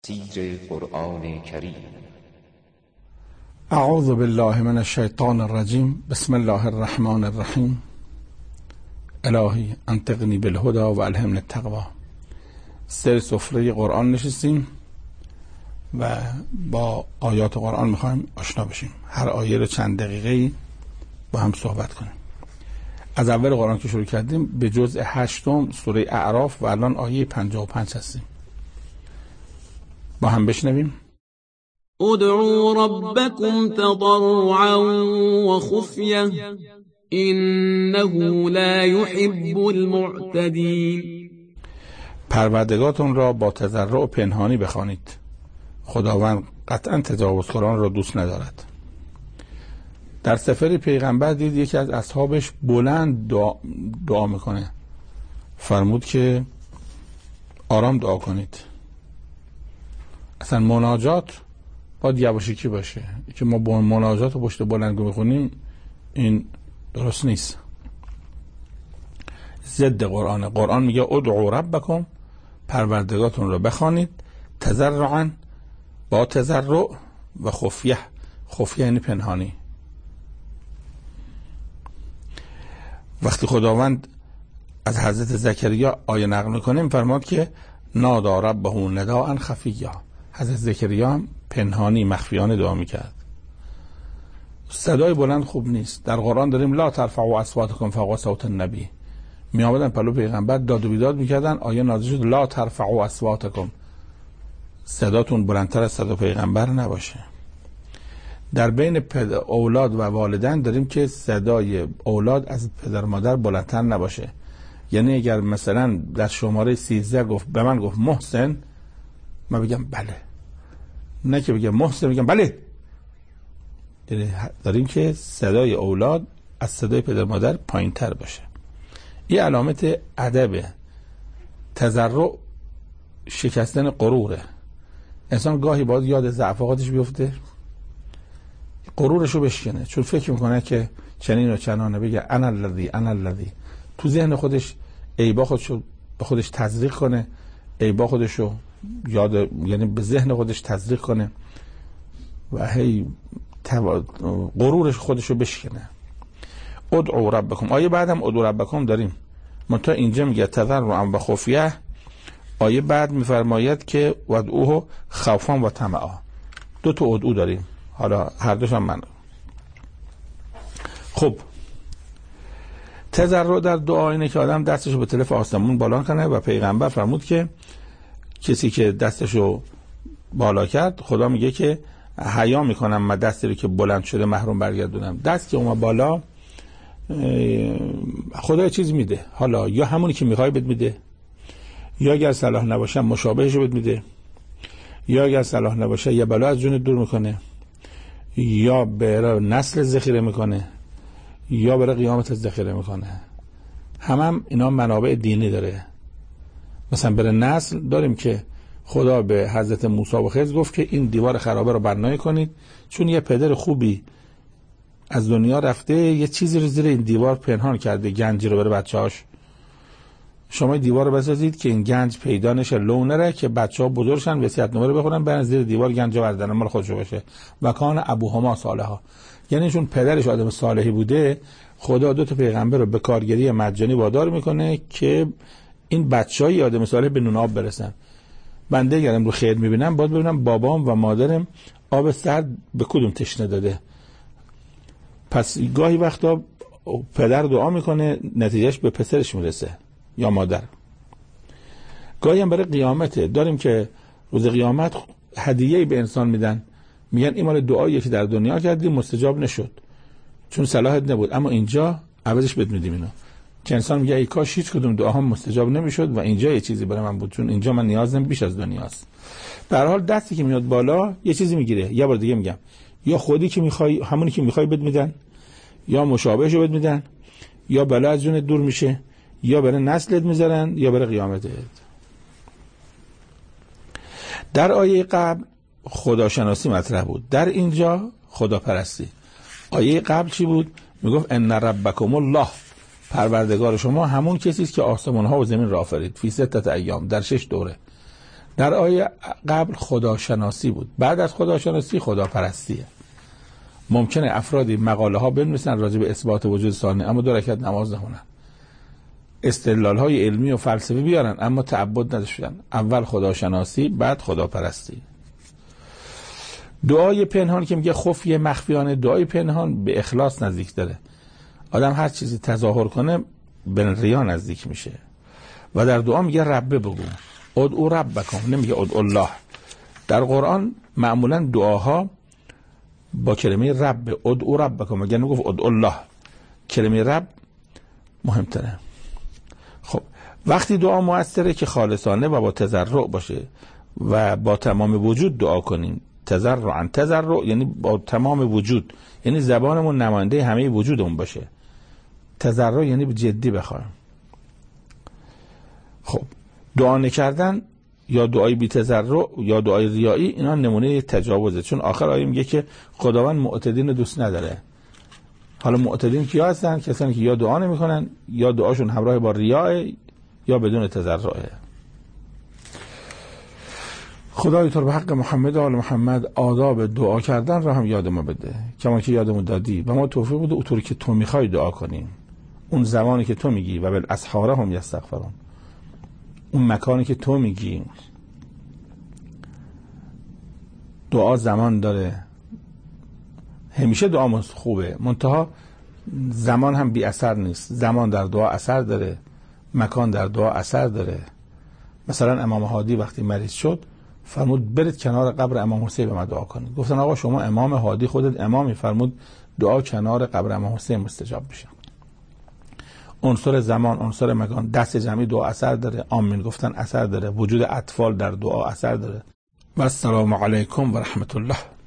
تفسیر قرآن کریم. اعوذ بالله من الشیطان الرجیم. بسم الله الرحمن الرحیم. الهی انطقنی بالهدی و الهمنی التقوی. سر سفره قرآن نشستیم و با آیات قرآن میخوایم آشنا بشیم. هر آیه رو چند دقیقه با هم صحبت کنیم. از اول قرآن که شروع کردیم به جزء 8 سوره اعراف و الان آیه 55 هستیم. با هم بشنویم. ادعوا ربكم تضرعا وخفية إنه لا يحب المعتدين. پروردگارتون را با تضرع و پنهانی بخوانید. خداوند قطعا تجاوزکاران را دوست ندارد. در سفر پیغمبر دید یکی از اصحابش بلند دعا میکنه. فرمود که آرام دعا کنید. اصلا مناجات باید یواشکی باشه. که ما با مناجات و پشت بلند میخونیم این درست نیست. ضد قرآن. قرآن میگه ادعوا ربکم، پروردگارتون رو بخوانید، تضرعا، با تضرع، و خفیه. خفیه یعنی پنهانی. وقتی خداوند از حضرت زکریا آیه نقل میکنه میفرماد که نادا ربه نداء خفیا. حضرت زکریا هم پنهانی مخفیانه دعا میکرد. صدای بلند خوب نیست. در قرآن داریم لا ترفعوا اصواتکم فوق صوت النبی. می آمدن پلو پیغمبر داد و بیداد میکردن. آیه نازل شد لا ترفعوا اصواتکم، صداتون بلندتر از صدا پیغمبر نباشه. در بین اولاد و والدین داریم که صدای اولاد از پدر مادر بلندتر نباشه. یعنی اگر مثلا در شماره 13 گفت به من گفت محسن، من بگم بله، نه که بگم محسن بگم بله. داریم که صدای اولاد از صدای پدر مادر پایین تر باشه. این علامت ادبه. تضرع شکستن غروره. انسان گاهی باید یاد ضعفاتش بیفته، غرورشو بشکنه، چون فکر میکنه که چنین و چنانه، بگه انا الذی. تو ذهن خودش عیبا خودشو به خودش تزریق کنه، عیبا خودشو یعنی به ذهن خودش تزریق کنه و هی غرورش خودشو بشکنه. ادعوا ربکم. آیه بعدم ادعوا ربکم داریم، منتها اینجا میگه تضرعا و خفیه. آیه بعد میفرماید که ودعوه خوفا و طمعا. 2 تا ادعو داریم، حالا هر دوش هم من. خب تضرع در دعا اینه که آدم دستشو به طرف آسمون بالا کنه و پیغمبر فرمود که کسی که دستشو بالا کرد، خدا میگه که حیا میکنم من دستی رو که بلند شده محروم برگردونم. دست که اومد بالا خدا یه چیز میده، حالا یا همونی که میخوای بهت میده، یا اگر صلاح نباشه مشابهش رو بهت میده، یا اگر صلاح نباشه یه بلا از جونت دور میکنه، یا برای نسل ذخیره میکنه، یا برای قیامت ذخیره میکنه. هم اینا منابع دینی داره. مثلا برای نسل داریم که خدا به حضرت موسی و خضر گفت که این دیوار خرابه رو بنای کنید، چون یه پدر خوبی از دنیا رفته یه چیزی رو زیر این دیوار پنهان کرده، گنجی رو برای بچه‌هاش. شما دیوار رو بسازید که این گنج پیدا نشه، لو نره، که بچه‌ها بزرگشن وصیت‌نامه رو بخونن برن زیر دیوار گنج بردارن مال خودشو باشه. و کان ابوهما صالحا. یعنی چون پدرش آدم صالحی بوده، خدا 2 تا پیغمبر رو به کارگری مجانی وادار میکنه که این بچهای آدم صالح به نون آب برسن. بنده اگرم رو خیر میبینم باید ببینم بابام و مادرم آب سرد به کدوم تشنه داده. پس گاهی وقتا پدر دعا میکنه نتیجهش به پسرش میرسه یا مادر. گاهی هم برای قیامت داریم که روز قیامت هدیه‌ای به انسان میدن، میگن این مال دعایی که در دنیا کردی مستجاب نشد چون صلاحت نبود، اما اینجا عوضش بهت میدیم اینو. که انسان میگه ای کاش هیچ کدوم دعاها مستجاب نمیشد و اینجا یه چیزی برای من بود، چون اینجا من نیازم بیش از دنیاست. به هر حال دستی که میاد بالا یه چیزی میگیره. یه بار دیگه میگم، یا خودی که میخوای همونی که میخوای بهت میدن، یا مشابهشو بهت میدن، یا بلا از جونت دور میشه، یا برای نسلت میذارن، یا برای قیامتت. در آیه قبل خداشناسی مطرح بود، در اینجا خداپرستی. آیه قبل چی بود؟ میگفت ان ربکم الله، پروردگار شما همون کسی است که آسمان ها و زمین را آفرید، فی 6 ایام، در 6 دوره. در آیه قبل خداشناسی بود، بعد از خداشناسی خداپرستیه. ممکنه افرادی مقاله ها بنویسن راجع به اثبات وجود ثانی اما 2 رکعت نماز نخونن، استدلال های علمی و فلسفی بیارن اما تعبد نداشتن. اول خداشناسی بعد خداپرستی. دعای پنهان که میگه خفیه مخفیانه، دعای پنهان به اخلاص نزدیک داره. آدم هر چیزی تظاهر کنه به ریا نزدیک میشه. و در دعا میگه ربه بگو، ادعو ربکم، نمیگه ادعو الله. در قرآن معمولا دعاها با کلمه رب، ادعو ربکم، مگه نگفت ادعو الله. کلمه رب مهمتره. خب وقتی دعا مؤثره که خالصانه و با تضرع باشه و با تمام وجود دعا کنیم. تضرع یعنی با تمام وجود، یعنی زبانمون نماینده همه وجودمون باشه. تضرع یعنی به جدی بخوایم. خب دعا نکردن یا دعای بی تضرع یا دعای ریایی، اینا نمونه تجاوزه. چون آخر آیه میگه که خداوند معتدین دوست نداره. حالا معتدین کیا هستن؟ کسانی که یا دعا نمیکنن یا دعاشون همراه با ریاه یا بدون تضرعه. خدای تو به حق محمد و آل محمد آداب دعا کردن را هم یاد ما بده، کما که یادمون دادی و ما توفیق بده اونطوری که تو میخوای دعا کنیم، اون زمانی که تو میگی و بالاسحار هم یستغفرون، اون مکانی که تو میگی. دعا زمان داره، همیشه دعا خوبه، منتها زمان هم بی اثر نیست. زمان در دعا اثر داره، مکان در دعا اثر داره. مثلا امام هادی وقتی مریض شد فرمود برید کنار قبر امام حسین به من دعا کنید. گفتن آقا شما امام هادی، خودت امامی، فرمود دعا کنار قبر امام حسین مستجاب بشه. عنصر زمان، عنصر مکان، دست جمعی دعا اثر داره، آمین گفتن اثر داره، وجود اطفال در دعا اثر داره. و السلام علیکم و رحمت الله.